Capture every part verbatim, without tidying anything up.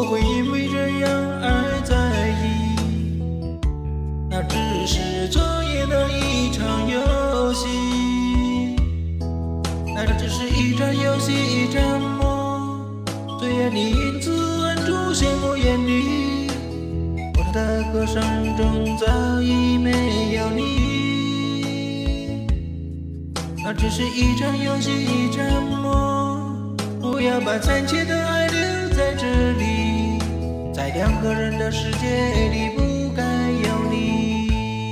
会因为这样而在意，那只是昨夜的一场游戏，那只是一场游戏，一场梦。虽然你因此而出现我眼里，我的歌声中早已没有你。那只是一场游戏，一场梦。不要把残缺的爱留在这里，在两个人的世界里不该有你。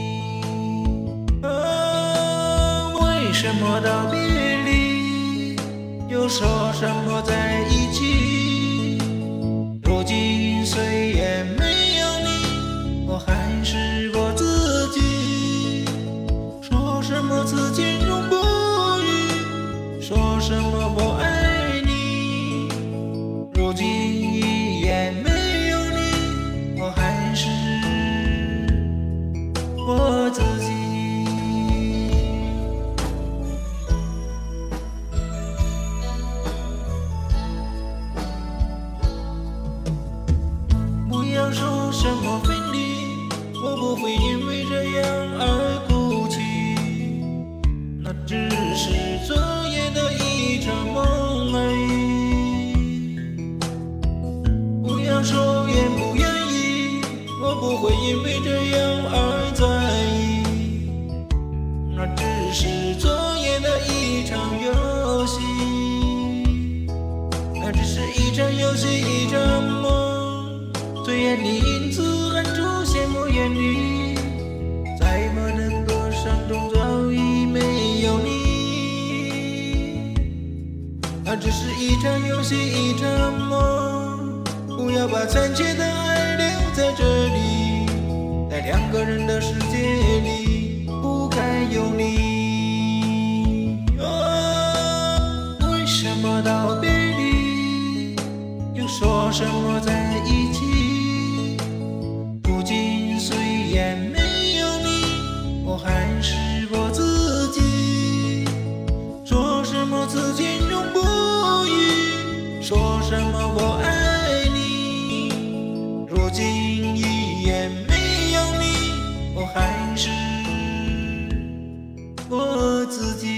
啊，为什么道别离，又说什么在一起？如今虽然没有你，我还是我自己。说什么此情永不渝，说什么我爱你，如今一眼没有你，我还是我自己。不要说什么分离，我不会因为这样而哭泣，那只是昨夜的一场梦而已。不要说愿不愿意，我不会因为这样而在意，那只是昨夜的一场游戏，那只是一场游戏，一场梦。虽然你因此而出现我眼里，在我的歌声中早已没有你。那只是一场游戏，一场梦。不要把残缺的爱留在这里，在两个人的世界里不该有你。啊，为什么道别离，又说什么在一起？如今虽然没有你，我还是我自己。说什么此情永不渝，说什么我爱你，如今一眼没有你，我还是我自己。